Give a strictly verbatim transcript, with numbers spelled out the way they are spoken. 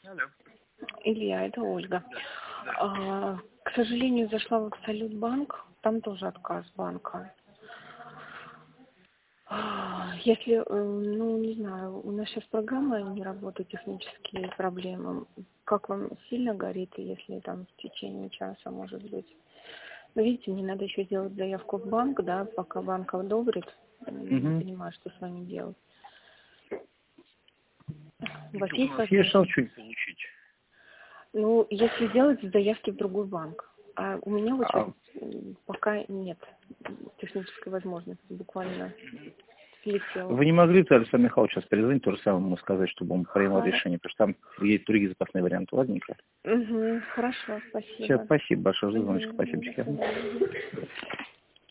Алло. Илья, это Ольга. Да, да. А, к сожалению, зашла в Абсолют банк, там тоже отказ банка. А, Если, э, ну, не знаю, у нас сейчас программа не работает, технические проблемы. Как вам сильно горит, если там в течение часа, может быть? Ну, видите, мне надо еще сделать заявку в банк, да, пока банк одобрит. Не Угу. понимаю, что с вами делать. У вас Вдруг у есть нас есть возможность? шанс что-нибудь получить? Ну, если сделать заявки в другой банк. А у меня вот сейчас А, м, пока нет технической возможности, буквально слетела. вы не могли бы Александру Михайловичу сейчас перезвонить, то же самое ему сказать, чтобы он принял Хоро- решение, потому что там есть другие запасные варианты. Ладненько. Мгм, хорошо, Все, спасибо. спасибо большое за звоночек. Мгм, Спасибо. до свидания.